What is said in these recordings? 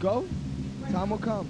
Go. Time will come.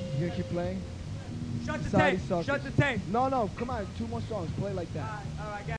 Shut the tape. Shut the tape. No, come on. 2 more songs. Play like that. All right,